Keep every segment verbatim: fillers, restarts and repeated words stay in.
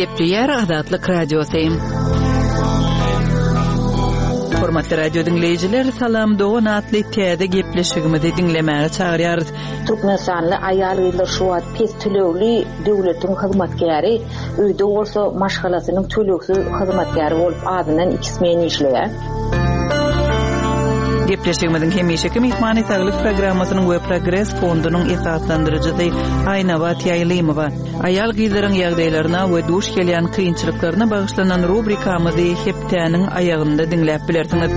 Gepleyer Adatlyk Radiosyň. Hormatly radio dinleyijiler, salam dogan atly täze gepleşigimizi dinlemäge çagyrýarys. Türkmenistanly aýal ýyllar şu wagt pes tölewli döwletiň hyzmatkäri, öýde bolsa maşgalasynyň tölekli hyzmatkäri bolup adynyň ikismeni işleýär. Gepleşigimiziň hemişeki mehmany saglyk programmasynyň we progress fondunyň esaslandyrjysy Aýnawat Ýaýlymowa aýal gyzlaryň ýagdaýlaryna we duş gelýän kynçylyklaryna bagyşlanan rubrikamyzy heptäniň aýagynda dinläp bilersiňiz.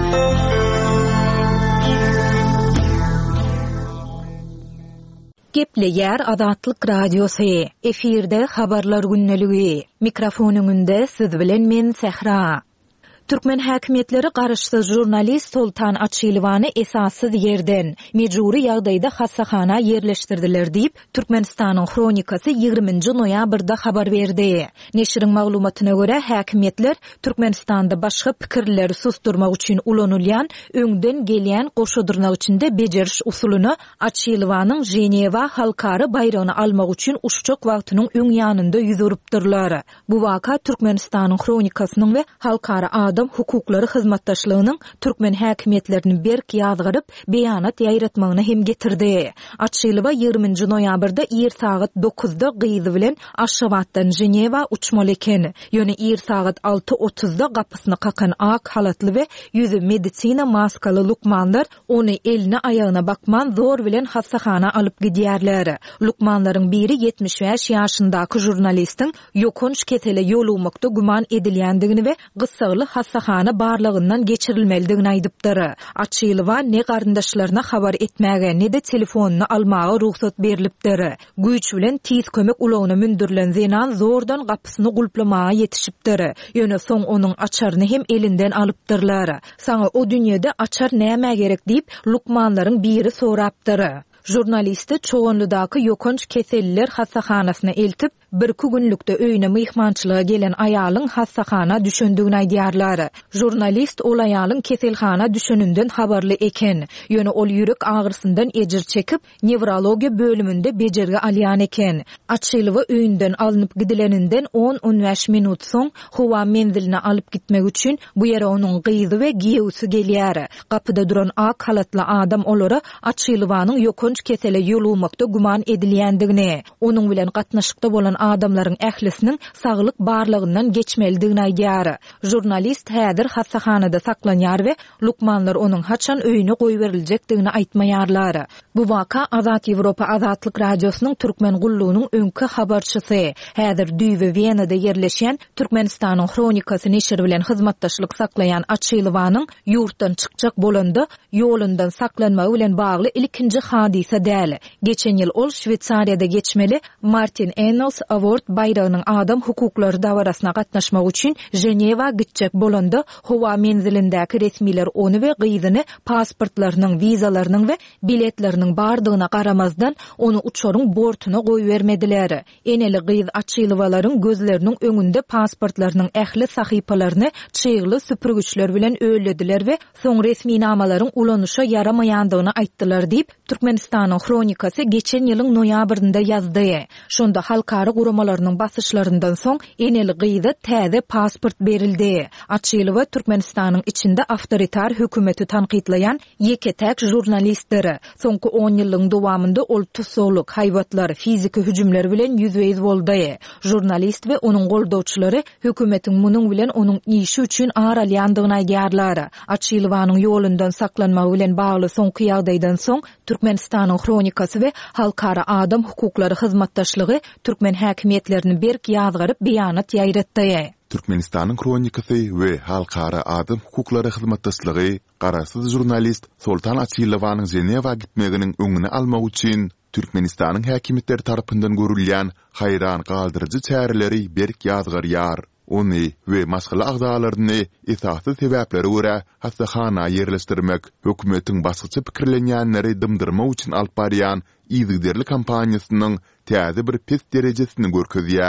Gepleyer Adatlyk Radiosy. Efirde habarlar günneligi. Mikrofonuňynda siz bilen men Sehra. Türkmen häkimetleri garaşsyz jurnalist Sultan Açylywany esassız yerden mejburi ýagdaýda hassahana ýerleşdirdiler diýip Türkmenistanyň Kronikasy ýygrüminji noýabrda habar berdi. Neşriň maglumatyna görä häkimetler Türkmenistanda başga pikirleri susturmak üçin ulanylýan öňden gelýän goşudurnak içinde bejeriş usulyny Açylywanyň Jenewa halkary bayragyny almak üçin uşçak wagtynyň öň ýanynda ýüzüripdirler. Bu waka Türkmenistanyň Kronikasynyň we halkary adam hukuklary hyzmatdaşlygynyň türkmen häkimetlerini berk ýazgyryp beýanat ýaýratmagyna hem getirdi. Açylywa ýygrüminji noýabrda ýer saat dokuzda gyzy bilen Aşgabatdan Jenewa uçmaly eken. Ýöne ýer saat alty otuzda gapysyny kakan ak halatly we ýüzi medisina maskaly lukmanlar ony eline aýagyna bakman zor bilen hassahana alyp gidýärler. Lukmanlaryň biri yetmiş beş ýaşyndaky jurnalistiň ýokunç kesele ýolumakda guman edilýändigini we gyssaly hassahana barlygyndan geçirilmelidigini aýdypdyr. Açylywa ne garyndaşlaryna habar etmäge ne de telefonuny almaga ruhsat berilipdir. Güýç bilen tiz kömek ulagyna mündirilen Zenan zordan gapysyny gulplamaga ýetişipdir. Ýöne soň onuň açaryny hem elinden alypdyrlar. Saňa o dünýede açar näme gerek diýip lukmanlaryň biri sorapdyr. Jurnalisti çoğunludaky ýokunç keselliler hassahanasyna eltip bir-iki günlükde öýüne myhmançylyga gelen aýalyň hassahana düşündigini aýdýarlar. Jurnalist ol aýalyň keselhana düşününden habarly eken. Ýöne ol ýürek agyrsyndan ejir çekip nevrologiýa bölümünde bejerge alýan eken. Açylywa öýünden alınıp gidileninden on on beş minut soň howa menziline alyp gitmek üçin bu ýere onuň gyzy we giýewsi gelýär. Gapyda duran ak halatly adam olara Açylywanyň ýokunç kesele ýolumakda guman edilýändigini, onuň bilen gatnaşykda bolan adamlaryň ählisiniň saglyk barlygyndan geçmelidigini aýdýar. Jurnalist häzir hassahanada saklanýar we lukmanlar onuň haçan öýüne goýberilejekdigini aýtmaýarlar. Bu waka Azat Ýewropa Azatlyk Radiosynyň türkmen gullugynyň öňkü habarçysy. Häzir Düýbe Wienada ýerleşen Türkmenistanyň Kronikasy neşri bilen hyzmatdaşlyk saklayan Açylywanyň ýurtdan çykjak bolanda ýolundan saklanmagy bilen bagly ilkinji hadisa däl. Geçen ýyl ol Şwetsariýada geçmeli Martin Ennals Award bayragynyň adam hukuklary dawarasyna gatnaşmak üçin Jenewa gitjek bolanda howa menzilindäki resmiler ony we gyzyny pasportlarynyň, wizalarynyň we biletleriniň bardygyna garamazdan onu uçaryň bortuna goýbermediler. Eneli gyz Açylywalaryň gözleriniň öňünde pasportlarynyň ähli sahypalaryny çyýgly süpürgüçler bilen öýlediler we soň resmi namalaryň ulanışa yaramaýandygyny aýtdylar diýip Türkmenistanyň Kronikasy geçen ýylyň noýabrynda ýazdy. Şonda halkary guramalarynyň basyşlaryndan soň eneli gyza täze pasport berildi. Açylywa Türkmenistanyň içinde awtoritar hökümeti tanqidlayan ýeketäk jurnalistdir. Soňky on ýylyň dowamında ol tusogluk, haýwatlar, fiziki hüjümler bilen ýüzbeýiz boldy. Jurnalist we onuň goldawçylary hökümetiň munyň bilen onuň işi üçin aralýandygyny aýdýarlar. Açylywanyň ýolundan saklanmagy bilen bagly soňky ýagdaýdan soň Türkmenistanyň Kronikasy we halkary adam hukuklary hyzmatdaşlygy türkmen häkimetlerini berk ýazgyryp beýanat ýaýratdy. Türkmenistanyň Kronikasy we halkary adam hukuklary hyzmatdaşlygy garaşsyz jurnalist Sultan Açylywanyň Jenewa gitmeginiň öňüne almak üçin Türkmenistanyň häkimetleri tarapyndan görülýän haýran galdyrjy çäreleri berk ýazgyrýar. Ony we maşgaly agdalaryny esasy sebäplere görä hassahana ýerleşdirmek hökümetiň başgaça pikirlenýänleri dymdyrmak üçin alyp barýan ýygyderli kampaniýasynyň täze bir pes derejesini görkezýär.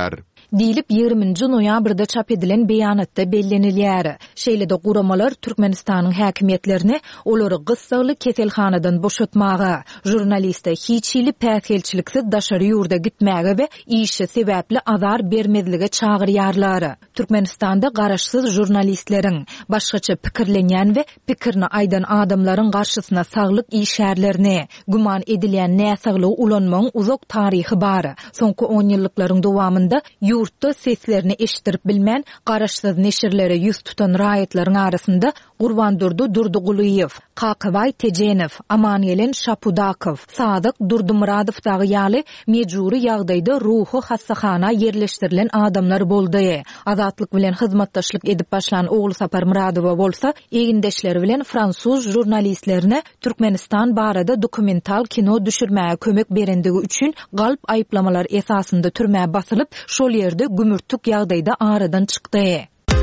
Dilip yirminji noýabrda çap edilen beýanatda bellenilýär. Şeýle-de guramalar Türkmenistanyň häkimetlerini olary gyssaly keselhanadan boşatmaga, jurnaliste hiçili päkelçiliksiz daşary ýurda gitmäge we işe sebäpli azar bermezlige çagyrýarlar. Türkmenistanda garaşsyz jurnalistleriň, başgaça pikirlenýän we pikirini aýdan adamlaryň garşysyna saglyk işärlerini, guman edilen näsaglygy ulanmagyň uzak taryhy bar. Soňky on ýyllyklaryň dowamında ýurtda seslerini eşitirip bilmän garaşsyz neşirlere ýüz tutan raýatlaryň arasynda Gurbandurdy Durdugulyýew, Kakybay Tejenow, Amanyelen Şapudakow, Sadyk Durdumuradow dagy ýaly mejburi ýagdaýda ruhy hassahana yerleşdirilen adamlar boldy. Azatlyk bilen hyzmatdaşlyk edip başlan ogly Sapar Muradowa bolsa, egindeşleri bilen fransuz jurnalistlerine Türkmenistan barada dokumental kino düşürmäge kömek berendigi üçin galp aýplamalar esasynda türmäge basylyp, şol ýerde gümürtük ýagdaýda aradan çykdy.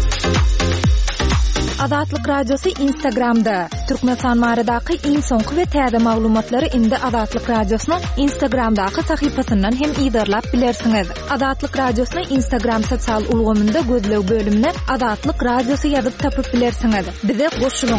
Azatlyk radiosu Instagramda. Türkmenistan baradaky iň soňky we täze maglumatlary indi Azatlyk radiosynyň Instagramdaky sahypasyndan hem ýydarlap bilersiňiz. Azatlyk radiosynyň Instagram sosial ulgamynda gözlew bölümine Azatlyk radiosu ýazyp tapyp bilersiňiz. Bize goşulyň.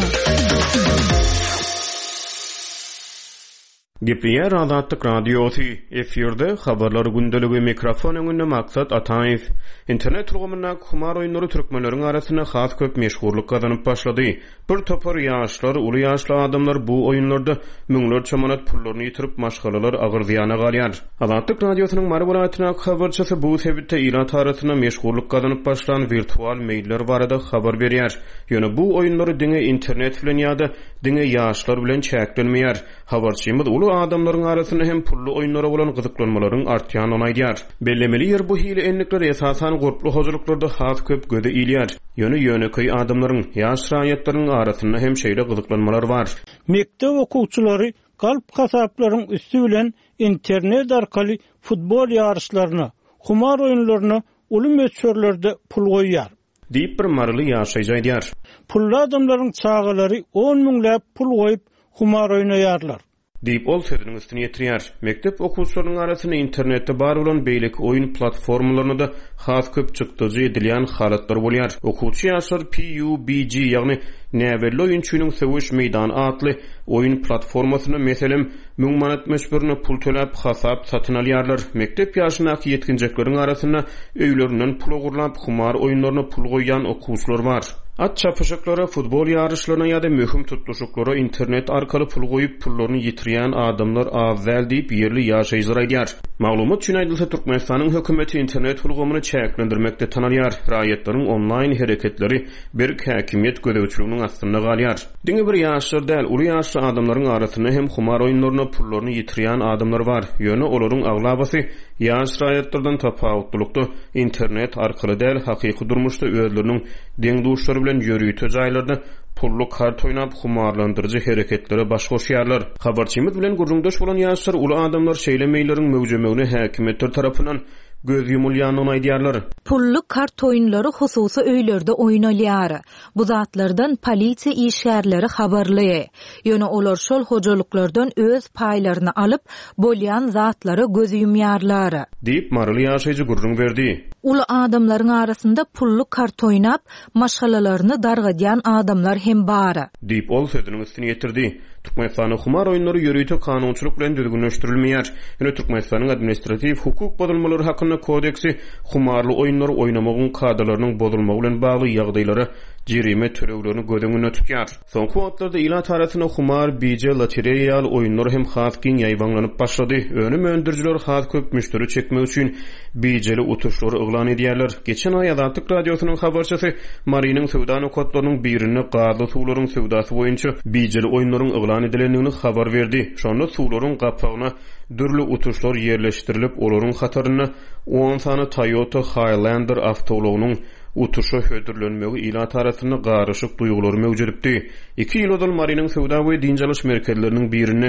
Gepler Azatlyk radiosu efirde habarlar gündeligi mikrofon öňünde maksat Ataýew. İnternet ulgamyna kumar oýunlary türkmenleriň arasyna has köp meşhurlyk kazanyp başlady. Bir topar ýaşlar, uly ýaşly adamlar bu oýunlarda müňlerçe manat pullaryny ýitirip maşgalalar agyr ziýana galýar. Azatlyk radiosynyň marwalatyna habarçysy bu sebäpde ýylat arasyna meşhurlyk kazanyp başlan virtual mailler barada habar berýär. Ýöne bu oýunlary diňe internet bilen ýa-da diňe ýaşlar bilen çäklenmeýär. Habarçymyz uly adamlaryň arasyna hem pully oýunlara bolan gyzyklanmalaryň artýanyny aýdýar. Bellemeli ýer bu hili enlikler esasan gorply hozurluklarda has köp göde ilýär. Ýöne ýöneköý adamlaryň, ýaş raýatlaryň arasynda hem şeýle gyzyklanmalar bar. Mektep okuwçylary galp hasaplaryň üstü bilen internet arkaly futbol ýarışlaryna, kumar oýunlaryna uly meçhurlerde pul goýýar. Diýip bir marly ýaşaýjy aýdýar. Pully adamlaryň çağalary on müňläp pul goýup kumar oýnaýarlar. Diýip ol sözüniň üstüne ýetirýär. Mektep okuwçylarynyň arasyna internetde bar bolan beýlik oýun platformalaryna da has köp çykdyjy edilýän halatlar bolýar. Okuwçy ýaşlar P U B G ýagny näwelli oýunçynyň Söwüş meýdany atly oýun platformasyna meselem müň manat meşburuna pul töläp hasap satyn alýarlar. Mektep ýaşynaky ýetkinjekleriň arasyna öýlerinden pul ogurlap kumar oýunlaryna pul goýan okuwçylar bar. At çapışıklara, futbol yarışlarına ya da mühim tutuşuklara internet arkaly pul goýup pullaryny ýitirýän adamlar awzal diýip ýerli ýaşaýjylar aýdýar. Maglumat üçin aýdylsa Türkmenistanyň hökümeti internet ulgamyny çäklendirmekde tanalýar. Raýatlaryň online hereketleri bir häkimiýet gödäwçiliginiň astynda galýar. Diňe bir ýaşlar däl, uly ýaşly adamlaryň arasyna hem kumar oýunlaryna pullaryny ýitirýän adamlar bar. Ýöne olaryň aglabasy ýaş raýatlardan tapawutlukda internet arkaly däl, hakyky durmuşda özleriniň deňduşlary bilen ýörüýte jaýlarda pullu kart oýnap humarlandyrjy hereketlere baş goşýarlar. Habarçymyz bilen gurrundaş bolan ýaşlar uly adamlar şeýlemeýlerin möwjemegini häkimetler tarapyndan göz yumulýanyny aýdýarlar. Pullu kart oýunlary hususy öýlerde oýnalýar. Bu zatlardan polisiýa işgärleri habarly. Ýöne olar şol hojalyklardan öz paýlaryny alyp, bolýan zatlary göz yumýarlar. Diýip marly ýaşaýjy gurrun berdi. Uly adamlaryň arasynda pullu kart oýnap, maşgalalaryny dargadýan adamlar hem bar. Diýip ol sözüniň üstüne ýetirdi. Türkmenistanyň humar oýunlary ýörüýte kanunçylyk bilen düzgünleşdirilmeýär. Ýöne Türkmenistanyň administrativ hukuk bodulmalary hakkynda kodeksi humarly oýunlary oýnamagyň kadrlarynyň bodulmagy bilen bagly ýagdaýlary jerime töleglerini gödüňüne tutýar. Soňky wagtlarda ýylat arasyna humar, bije, lotereýal oýunlary hem has giň ýaýbanlanyp başlady. Önüm öndürjiler has köp müşteri çekmek üçin bijeli utuşlary eglan edýärler. Geçen aý Azatlyk radiosynyň habarçysy Mariniň Söwda nokatlarynyň birini gazy suwlaryň sewdasy boýunça bijeli oýunlaryň eglan edilendigini habar berdi. Şonda suwlaryň gapagyna dürli utuşlar yerleşdirilip olaryň hataryna on sany Toyota Highlander awtologynyň utuşa hödürlenmegi ýylat arasyna garaşyk duýgular mewjudupdy. iki ýyl odal Mariniň Söwda we dinjalaş merkezleriniň birini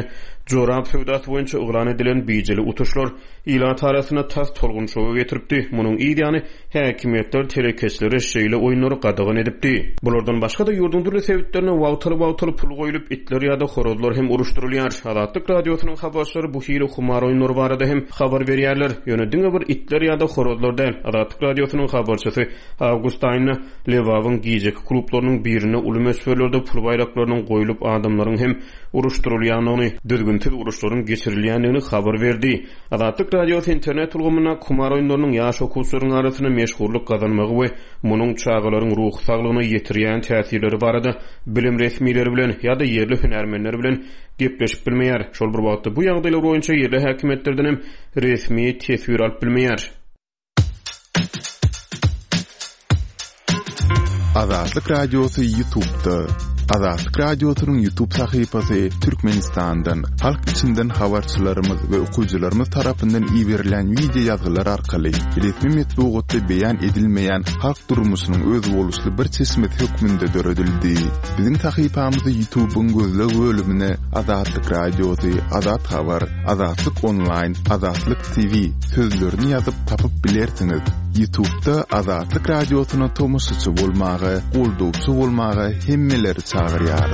Jorap fewdasy boýunça uglan edilen bijili utuşlar ilat arasına tas tolgunçowy getiripdi. Munyň ýa-ni häkimetler telekeçleri şeýle oýunlary gadagan edipdi. Bulardan başga da ýurdun türli sebäplerine wagtaly-wagtaly pul goýulyp itler ýa-da horozlar hem uruşdurulýar. Adatlyk radiosynyň habarçylary bu hili humar oýunlary barada hem habar berýärler. Ýöne diňe bir itler ýa-da horozlar däl. Adatlyk radiosynyň habarçysy Awgust aýyna Lewawyň gijek klublarynyň birine uly mesferlerde pul bayraklarynyň goýulyp adamlaryň hem uruşdurulýanyny, düzgüntiz uruşlaryň geçirilýänini habar berdi. Adatlyk radio internet ulgamyna kumar oýunlarynyň ýaş okuwçylaryň arasyna meşhurlyk gazanmagy we munyň çağalaryň ruh saglygyna ýetirýän täsirleri barada bilim resmileri bilen ýa-da ýerli hünärmenler bilen gepleşip bilmeýär. Şol bir wagtda bu ýagdaýlar boýunça ýerli häkimetlerden hem resmi tesir alyp bilmeýär. Azatlyk radiosu YouTube'da. Azatlyk radiosynyň YouTube sahypasy Türkmenistandan, halk içinden habarçylarymyz we okuwçylarymyz tarapyndan iýerilen video ýazgylar arkaly resmi metbuatda beýan edilmeýän halk durmuşynyň öz boluşly bir çeşmet hökmünde döredildi. Biziň sahypamyzy YouTube'un gözleg bölümine Azatlyk radiosu, Azat habar, Azatlyk online, Azatlyk T V sözlerini ýazyp tapyp bilersiňiz. YouTube'da Azatlyk radiosyna tomusçy bolmagy, goldowçy bolmagy hemmeleri çağırýar.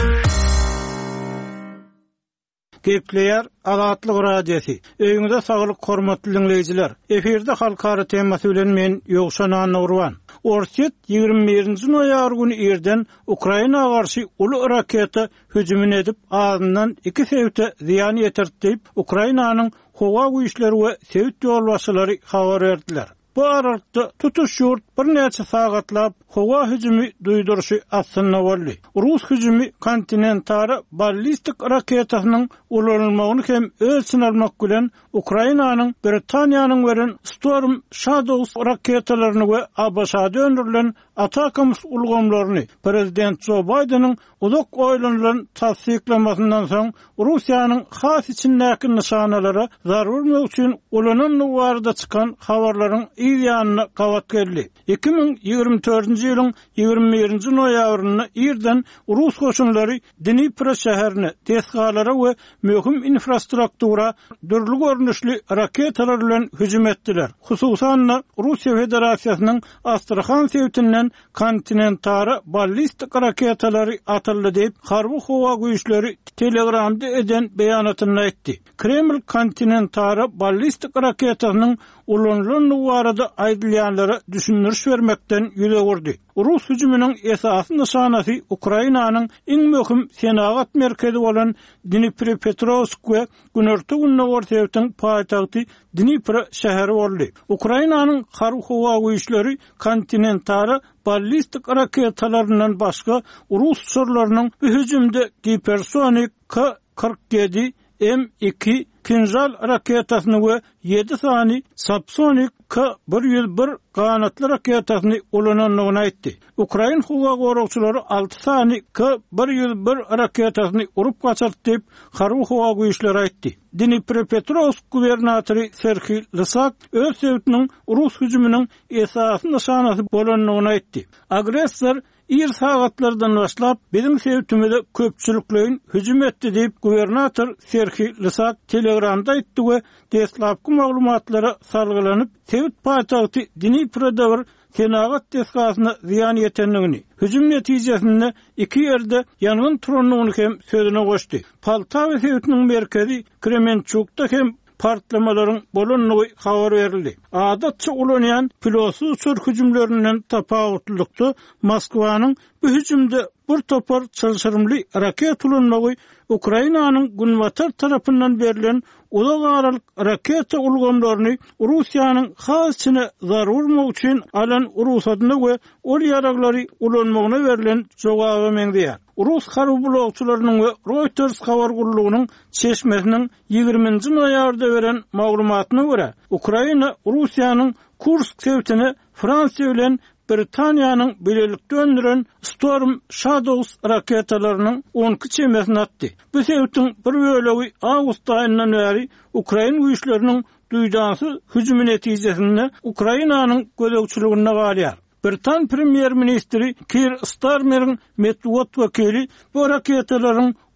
Gepleýär Azatlyk radiosu. Öýüňizde saglyk hormatly dinleýijiler. Eferde halkara temasy bilen men Ýogşan Nurwan. Orset ýigirme birinji noýabr güni erden Ukraina garşy uly raketa hüjümini edip azyndan iki sebäpde ziýan ýetirdi. Ukrainanyň howa güýçleri we sewit ýolbaşçylary habar berdiler. Bu aralykda tutuş ýurt bir näçe sagatlap howa hüjümi duýdurşy aslynda boldy. Rus hüjümi kontinentary ballistik raketasynyň ulanylmagyny hem ölçün almak bilen Ukrainanyň Britaniýanyň beren Storm Shadows raketalaryny we A B S-a döndürilen Atakams ulgamlaryny Prezident Joe Biden'ın uzak oýlanylan tasdiklamasyndan soň Russiýanyň has içindäki nişanalara zarur üçin ulanan nuwarda çykan habarlaryň ýa-ni gawat geldi. iki ming ýygrimi dördünji ýylyň ýigirme birinji noýabryny ýerden Rus goşunlary Dnipro şäherini tesgalara we möhüm infrastruktura dürli görnüşli raketalar bilen hüjüm etdiler. Hususan Russiýa Federasiýasynyň Astrakhan sewtinden kontinentary ballistik raketalary atyldy diýip harby howa güýçleri Telegramda eden beýanatyny aýtdy. Kreml kontinentary ballistik raketasynyň ulanlyny barada aýdylýanlara düşündiriş bermekden ýüze gurdy. Rus hüjüminiň esasy nişanasy Ukrainanyň iň möhüm senagat merkezi bolan Dnipropetrovsk we Günerti Unnowrtewtiň paýtagty Dnipro şäheri boldy. Ukrainanyň harby howa güýçleri kontinentary ballistik raketalaryndan başga Rus uçurlarynyň bu hüjümde hipersonik K kırk yedi M iki Kinjal raketasyny we ýedi sany subsonik K bir ýüz bir ganatly raketasyny ulananyny aýtdy. Ukraina howa gorugçylary alty sany K bir ýüz bir raketasyny urup gaçyrdy diýip harby howa güýçleri aýtdy. Dnipropetrovsk gubernatory Serhiy Lysak öz sebäpiniň Rus hüjüminiň esasy nişanasy bolanyny aýtdy. Agressor İr sagatlardan başlap bizim sebäpimizde köpçüliklerin hüjüm etdi diýip gubernator Serhiy Lysak Telegramda aýtdy we destlapky maglumatlary salgylanyp sebäp paýtagty Dniproda bir senagat tesgasyna ziýan ýetenligini, hüjüm netijesinde iki ýerde ýangyn turanyny hem sözüne goşdy. Poltawa sebäpiniň merkezi Kremenchukda hem partlamaların bolanyny habar berildi. Adatça ulanýan pilotsuz uçur hüjümlerinden tapawutlukda Moskwanyň bu hüjümde bir topar çylşyrymly raket ulanmagy Ukrainanyň Günwatar tarapyndan berilen uzak aralyk raketa ulgamlaryny Russiýanyň hasçyna zarurmy üçin alan ruhsatyny we ol ýaraglary ulanmagyna berilen jogaby meňdýär. Rus harby blogçylarynyň we Reuters habar gurulugynyň çeşmesiniň ýigirminji noýabrda beren maglumatyna görä, Ukraina Russiýanyň Kursk sewtini Fransiýa bilen Britaniýanyň bilelik döndüren Storm Shadows raketalarynyň on iki çemesini atdy. Bu sebäpden bir bölegi awgust aýyndan beri Ukraina güýçleriniň duýdansy hüjümi netijesinde Ukrainanyň gözegçiligine galýar. Britan Premier Ministri Keir Starmer'in metbuat wakili bu raketalaryň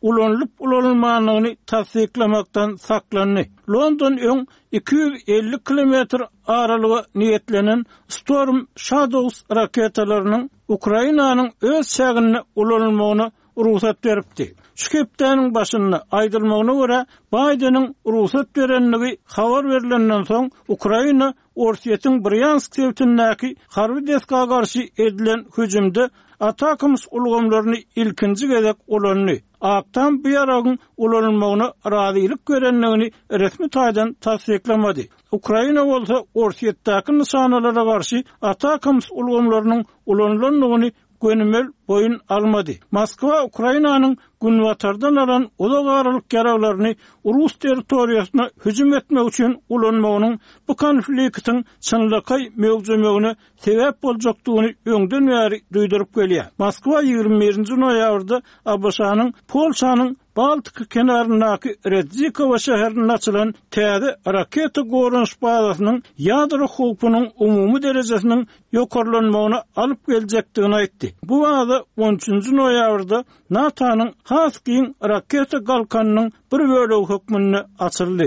ulanlyp ulanylmagyny tasdiklamakdan saklandy. London öň iki yüz elli kilometr aralyga niýetlenen Storm Shadows raketalarynyň Ukrainanyň öz şäherine ulanylmagyna ruhsat beripdi. Şu hepdeniň başyny aýdylmagyna görä, Bidenin ruhsat berenligi habar berilenden soň Ukraina Orsiýetiň Bryansk şehrindäki harby deska garşy edilen hüjümde Atakams ulgamlaryny ilkinji gezek ulandy. Aktam bu ýaragyň ulanylmagyna razylyk görenligini resmi taýdan tasdiklamady. Ukraina bolsa Orsiýetdäki nişanalara garşy Atakams ulgamlarynyň ulanylanyny gönümel boyun almadı. Moskva Ukrainanyň günwatardan alan ulagaralyk ýaraglaryny Rus territoriýasyna hüjüm etmek üçin ulanmagynyň bu konfliktiň çynlyky mewjudlygyny sebäp boljakdygyny öňden bäri duýdurup gelýär. Moskwa ýygrimi birinji noýabrda A B S-nyň Polşanyň Baltyk kenaryndaky Redzikowo şäherine açylan täze raketa gorunç bazasynyň ýadro howpunyň umumy derejesiniň ýokarlanmagyna alyp geljekdigini aýtdy. Bu baza on üçünji noýabrda NATO'nyň Haskin raketa galkanynyň bir bölegi hökmüne açyldy.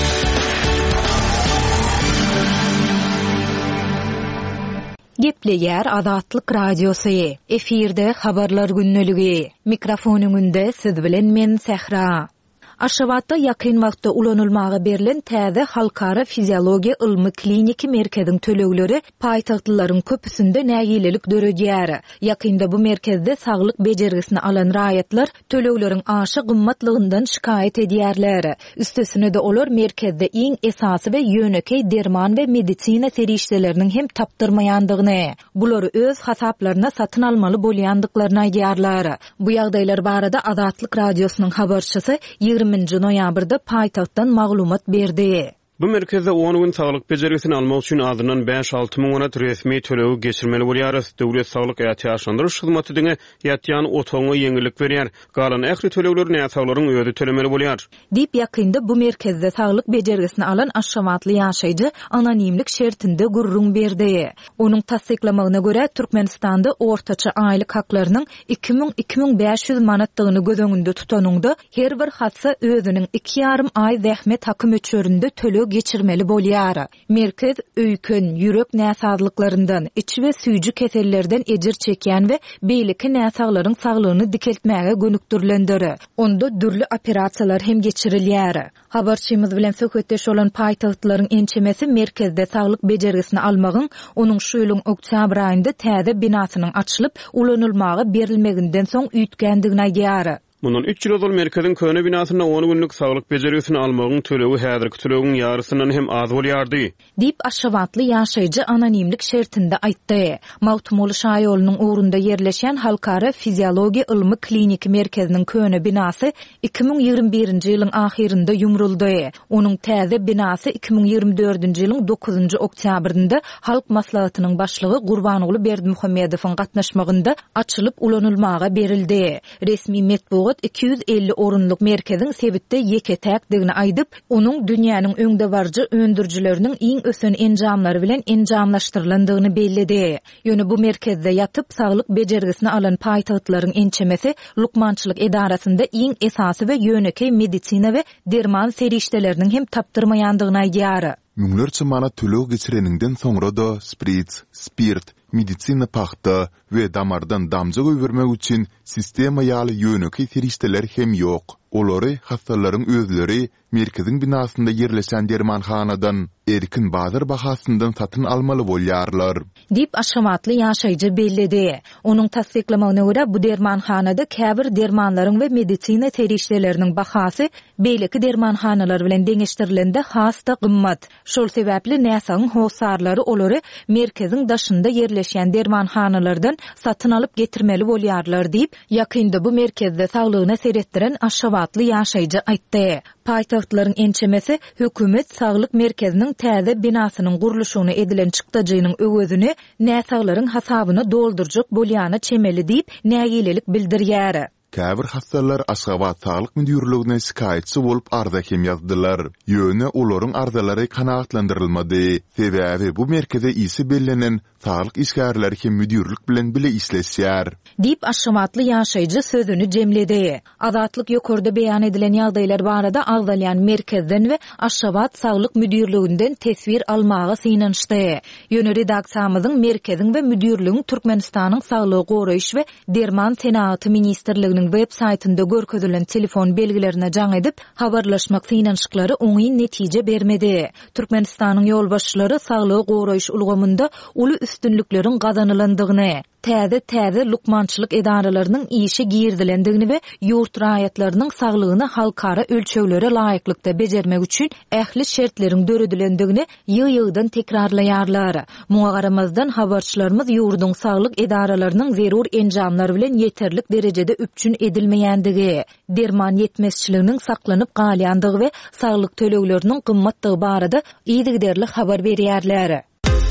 Gepleýär Azatlyk radiosu. Efirde habarlar günneligi. Mikrofonuňynda siz bilen men Sehra. Aşgabatda ýakyn wagtda ulanylmagy berilen täze halkara fiziologiýa ilmi kliniki merkeziň tölegleri paýtagtlaryň köpüsinde nägilelik döredýär. Ýakynda bu merkezde saglyk bejergisini alan raýatlar tölegleriň aşy gymmatlygyndan şikayet edýärler. Üstesine de olar merkezde iň esasy we ýönekey derman we medisina serişdeleriniň hem tapdyrmaýandygyny, bulary öz hasaplaryna satyn almaly bolýandyklaryny aýdýarlar. Bu ýagdaýlar barada Azatlyk radiosynyň habarçysy ýygrimi noýabrda paýtagtdan maglumat berdi. Bu merkezde on gün saglyk bejergisini almak üçin adynan beş alty müň manat resmi tölegi geçirmeli bolýar. Döwlet saglyk ýaşandyryş hyzmaty diňe ýatýan otoňa ýeňillik berýär. Galan ähli tölegler näçaglaryň öýde tölemeli bolýar. Dip ýakynda bu merkezde saglyk bejergisini alan aşgabatly ýaşaýjy anonimlik şertinde gurrun berdi. Onuň tasdiklamagyna görä Türkmenistanda ortaça aýlyk haklarynyň iki miň iki miň beş ýüz manatdygyny gözüňünde tutanyňda her bir hatsa özüniň iki ýarym aý zähmet haky möçöründe töleg geçirmeli bolýar. Merkez öýkün, ýürek näsazlyklaryndan, iç we süýjü kesellerden ejir çekýän we beýleki näsaglaryň saglygyny dikeltmäge gönükdirilendir. Onda dürli operasiýalar hem geçirilýär. Habarçymyz bilen söhbetdeş bolan paýtagtlaryň ençemesi merkezde saglyk bejergisini almagyň onuň şu ýylyň oktyabr aýynda täze binasynyň açylyp ulanylmagy berilmeginden soň üýtgendigini aýdýar. Mundan üç ýyl ol merkezin köne binasyna on günlük saglyk bejergisini almagyň tölegi häzirki tölegiň ýarysyndan hem az bolýardy. Dip aşgabatly ýaşaýjy anonimlik şertinde aýtdy. Mawtumly şaýolunyň ugrunda ýerleşen Halkara Fiziologiýa ilmi kliniki merkeziniň köne binasy iki miň ýygrimi birinji ýylyň ahirinde ýumruldy. Onuň täze binasy iki miň ýygrimi dördünji ýylyň dokuzunji oktýabrynda halk maslahatynyň başlygy Gurbanoğlu Berdimuhammedowyň gatnaşmagynda açylyp ulanylmaga berildi. Resmi metbuat iki yüz elli orunluk merkezin sebitde yeketäkdigini aýdyp, onuň dünýäniň öňde barjy öndürjileriniň iň ösen enjamlary bilen enjamlaşdyrylandygyny bellidi. Ýöne bu merkezde ýatyp saglyk bejergisini alan paýtagtlaryň ençemesi Lukmançylyk edarasynda iň esasy we ýönekey medisina we derman serişdeleriniň hem tapdyrmaýandygyny aýdýar. Müňlerçe manat töleg geçireninden soňra da sprit, spirt, medisina paxta we damardan damja göbermek üçin sistema ýaly ýönekey serişdeler hem ýok. Olary hastalaryň özleri merkezin binasynda ýerleşen dermanhanadan erkin bazar bahasyndan satyn almaly bolýarlar. Dip aşgabatly ýaşaýjy bellidi. Onuň tasdiklamagyna görä bu dermanhanada käbir dermanlaryň we medisina serişdeleriniň bahasy beýleki dermanhanalar bilen deňeşdirilende hasta gymmat. Şol sebäpli näsagyň howsarlary olary merkezin daşynda ýerleşen dermanhanalardan satyn alyp getirmeli bolýarlar diýip ýakynda bu merkezde saglygyna seretdiren aşgabatly ýaşaýjy aýtdy. Paýtagtlaryň ençemesi hökümet saglyk merkeziniň täze binasynyň guruluşyny edilen çykdagynyň öwözüni näsaglaryň hasabyna doldurjak bolýany çemeli diýip nägilelik bildirýär. Käbir hastalar Aşgabat saglyk müdürligine şikaýetçi bolup arda hem ýazdylar. Ýöne olaryň ardalary kanagatlandyrylmady. Sebäbi bu merkeze isi bellenen sağlyk işgärleri hem müdürlük bilen bile isleşýär. Dip aşamatly ýaşaýjy sözüni jemledi. Azatlyk ýokurda beýan edilen ýagdaýlar barada Agdalyan merkezden we Aşgabat saglyk müdürlüginden tesvir almagy synanşdy. Ýöne redaksiyamyzyň merkeziň we müdürlügiň Türkmenistanyň saglygy goraýyş we derman senaty ministrliginiň web saýtynda görkezülen telefon belgilerine jaň edip habarlaşmak synanşyklary oňy netije bermedi. Türkmenistanyň ýolbaşçylary saglygy goraýyş ulgamynda uly üstünlükleriň gazanylandygyny, täze-täze lukmançylyk edaralarynyň işi girdilendigini we ýurt raýatlarynyň saglygyny halkara ölçeglere laýyklykda bejermek üçin ähli şertleriň döredilendigini ýygy-ýygydan tekrarlaýarlar. Muňa garamazdan habarçylarymyz ýurduň saglyk edaralarynyň zerur enjamlary bilen ýeterlik derejede üpçün edilmeýändigi, derman ýetmezçiliginiň saklanyp galýandygy we saglyk tölegleriniň gymmatdygy barada ýygyderli habar berýärler.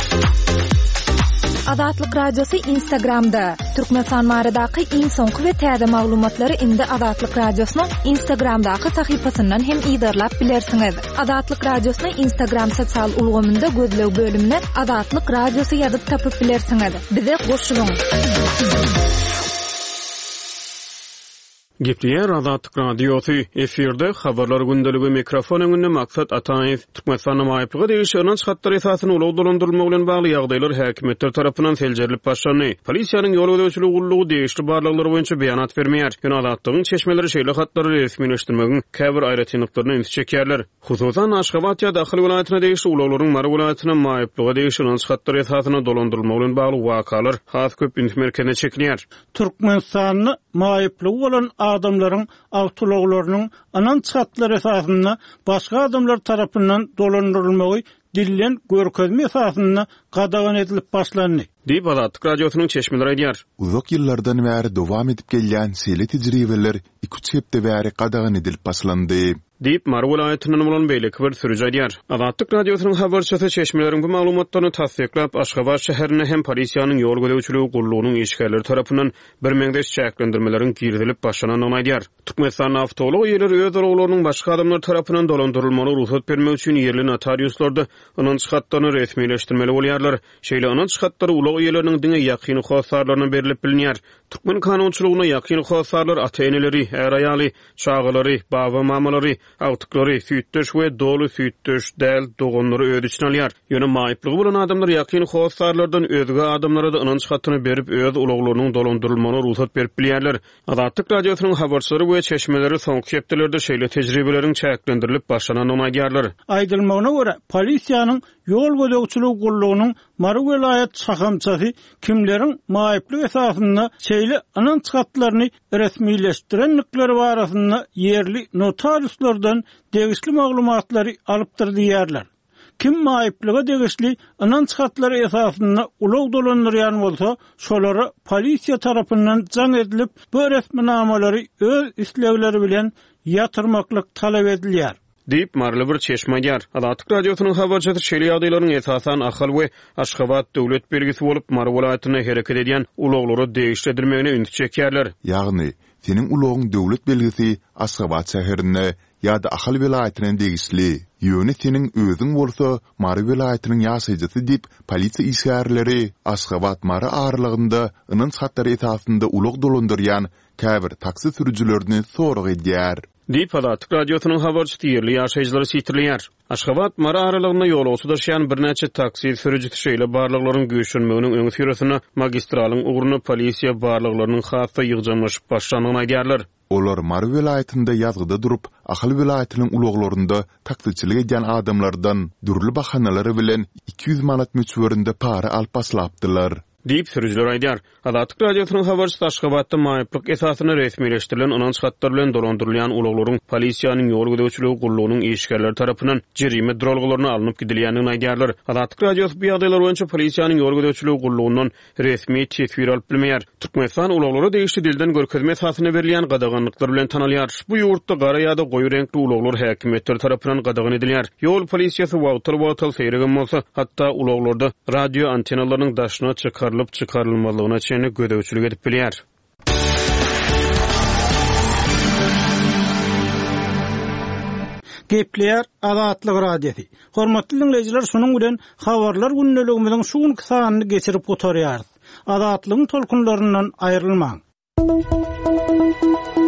Azatlyk radiosu Instagramda. Türkmenistan maradaky iň soňky we täze maglumatlary indi Azatlyk radiosynyň Instagramdaky sahypasyndan hem ýydarlap bilersiňiz. Azatlyk radiosyny Instagram sosial ulgamynda gözlew bölümine Azatlyk radiosu ýazyp tapyp bilersiňiz. Bize goşulyň. Gepleýär Azatlyk radiosu efirde habarlar gündeligi mikrofon öňünde maksat Ataýew Türkmenistanyň maýyplygy degişiniň şartlar esasyny ulag dolandyrylmagy bilen bagly ýagdaýlar häkimetler tarapyndan seljerilip başlandy. Polisiýanyň ýol gödäwçiligi ullugy degişli barlyklary boýunça beýanat bermeýär. Ýöne Azatlygyň çeşmeleri şeýle hatlary resmileşdirmegiň käbir aýratynlyklaryny ünsi çekýärler. Hususan Aşgabat ýa daxil welaýatyna degişli ulaglaryň Mary welaýatyna maýyplygy degişiniň şartlar esasyna dolandyrylmagy bilen bagly wakalar has köp intermerkezine çekilýär. Türkmenistanyň maýyplygy bolan adamlaryň awtologlarynyň anan çatlar esasynda başga adamlar tarapyndan dolandyrylmagy dillen görkezme esasynda gadagan edilip başlandy. Diýip Azatlyk radiosynyň çeşmeleri aýdýar. Uzak ýyllardan bäri dowam edip gelýän seli tejribeler iki üç hepde bäri gadagan edilip başlandy. Diýip Mary welaýatynyň bolan beýleki bir sürüj aýdýar. Azatlyk radiosynyň habarçysy çeşmeleriň bu maglumatlaryny tasdiklap Aşgabat şäherine hem polisiýanyň ýol gödäwçiligi gullugynyň işgärleri tarapyndan bir meňdeş çäklendirmeleriň girdilip başlanyny aýdýar. Türkmenistan awtolog ýerleri öz aralarynyň başga adamlar tarapyndan dolandyrylmagy ruhsat bermek üçin ýerli notariuslarda onun çyhatlaryny resmileşdirmeli bolýarlar. Şeýle onun çyhatlary ulag ýerleriniň diňe ýakyny howsarlaryna berilip bilinýär. Türkmen kanunçylygyna ýakyny howsarlar ata-eneleri, äraýaly, çağalary, baba mamalary, awtyklary, süýtdeş we dolu süýtdeş däl dogonlary öz içine alýar. Ýöne maýyplygy bolan adamlar ýakyny howsarlardan özge adamlara da onun çyhatyny berip öz ulaglarynyň dolandyrylmagyna ruhsat berip bilýärler. Azatlyk radiosynyň habarçylary we çeşmeleri soňky hepdelerde şeýle tejribeleriň çäklendirilip başlanyny aýdýarlar. Aýdylmagyna görä, polisiýanyň ýol gödäwçiligi gullugynyň Mary welaýat şahamçasy kimleriň maýyplyk esasynda şeýle anan çyhatlaryny resmileşdirenlikleri barasynda ýerli notariuslardan degişli maglumatlary alypdyr diýerler. Kim maýyplyga degişli anan çyhatlary esasynda ulag dolandyrýan bolsa, şolary polisiýa tarapyndan jaň edilip bu resminamalary öz islegleri bilen ýatyrmaklyk talap edilýär. Diýip marly bir çeşme aýdýar. Azatlyk radiosynyň habarçysy şeýle ýagdaýlaryň esasan ahal we Aşgabat döwlet belgisi bolup Mary welaýatyna hereket edýän ulaglary degişdirmegine ünsi çekýärler. Ýagny seniň ulagyň döwlet belgisi Aşgabat şäherine ýa-da ahal welaýatyna degişli. Ýöne seniň özüň bolsa Mary welaýatynyň ýaşaýjysy diýip polisiýa işgärleri Aşgabat Mary aralygynda ynyn çatlary esasynda ulag dolandyrýan käbir taksi sürüjilerini sorag edýär. Diýip Azatlyk radiosynyň habarçysy ýerli ýaşaýjylary sitirleýär. Aşgabat Mary aralygynda ýolagçy daşıyan bir näçe taksi sürüjisi şeýle barlyklaryň göçürmeginiň öňü sürüsine magistralyň ugruna polisiýa barlyklarynyň hassa ýygjamlaşyp başlanyny aýdýarlar. Olar Mary welaýatynda ýazgyda durup, ahal welaýatynyň ulaglarynda taksiçilik edýän adamlardan dürli bahanalary bilen iki yüz manat möçberinde para alyp başlapdylar. Diýip sürüjiler aýdýar. Azatlyk radiosynyň habarçysy Aşgabatda maýyplyk esasyny resmileşdirilen anan çyhatlar bilen dolandyrylýan ulaglaryň polisiýanyň ýol gödäwçiligi gullugynyň işgärleri tarapyndan jerime drolgalaryna alınıp gidilýänini aýdýarlar. Azatlyk radiosu bu ýagdaýlar boýunça polisiýanyň ýol gödäwçiligi gullugyndan resmi tesbir alyp bilmeýär. Türkmenistan ulaglary degişli dilden görkezme esasyna berilýän gadaganlyklar bilen tanalýar. Bu ýurtda gara ýa-da goýy renkli ulaglar häkimetler tarapyndan gadagan edilýär. Ýol polisiýasy wagtyl-wagtyl seýregen bolsa, hatda ulaglarda radio antenalarynyň daşyna çykar çıkarılıp çıkarılmalygyna çenli gödäwçilik edip bilýär. Gepleýär Azatlyk radiosi. Hormatly dinleýijiler, şunuň bilen habarlar günneligimiziň şu günki sanyny geçirip gotarýarys. Azatlygyň tolkunlaryndan aýrylmaň.